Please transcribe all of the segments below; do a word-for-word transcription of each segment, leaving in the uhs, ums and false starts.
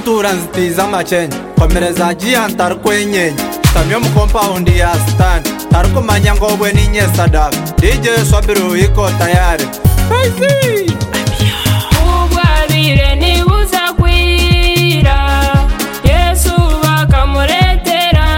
ntura nzitiza machenye komereza giant arukwenyenye tamyo mu compound ya stand tarukumanya ngobwe ninye sadaka D J Swabiru iko tayari Crazy ubwarire nibuza kwira Yesu bakamuretera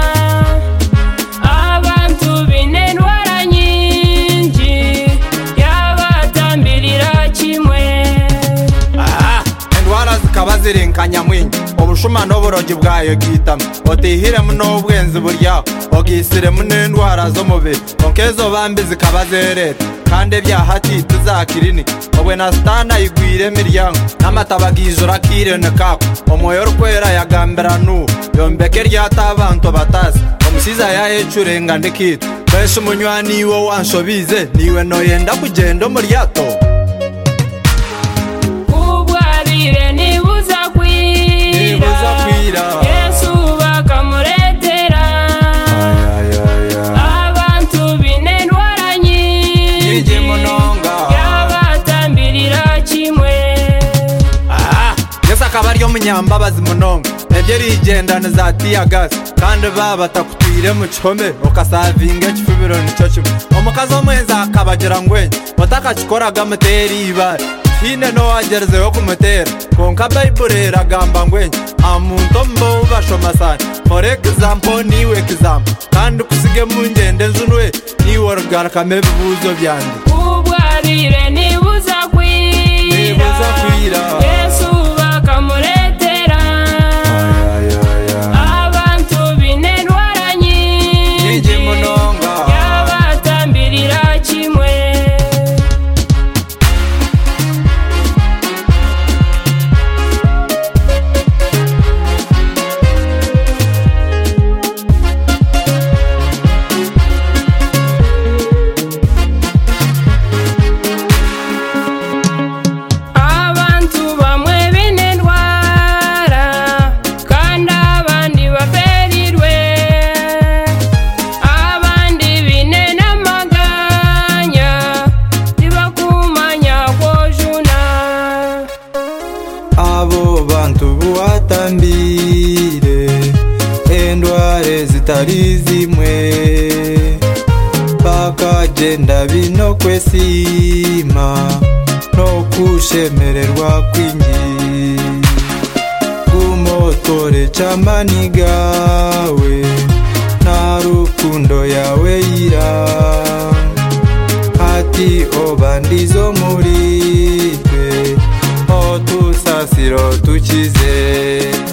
abantu binendwara nyinji yabatambirira kimwe ah endwara zikaba zirinkanya mwinyi obushuma n'uburogi bwayo gitamo otihire muno ubwenzi buryaho ogisire munendwara zo mubiri onkezo bambi zikaba zereta kandi byahati tuzakirini obwe na stana igwire miryango n'amatabagizura kirene kako omoyo rukwera yagambira nu yombeke ryata abantu batasi omusiza yahecurenga ndikito bese umunywani wo wansobize niwe noyenda kugenda umuryato ubwarire nibuza kwira Yesu bakamuretera abantu binendwara nyinji yabatambirira kimwe ah Yesu akaba ariyo munyambabazi munonga ebyo rigendana za tiyagasi kandi baba takutwire mu gihome ukasavinga ekifubiro nicyo kimwe omukazi omwenza akabagira ngwenye otakakikoraga mutera ibara hine no wagerezeho kumutera konka Bible iragamba ngwenye amuntu mbo bashoma sana for example niwe example kandi kusige mu ngende nzunwe niwe orgaruka mebibuzo byandi ubwarire nibuza kwira Yesu bakamuretera abantu binendwara nyinji yabatambirira kimwe buwatambire endware zitari zimwe bakagenda bino kwesima no kushemererwa kwingi kumotore chamani gawe na rukundo yawe ira ati obandizo muri twe otusasiro tukize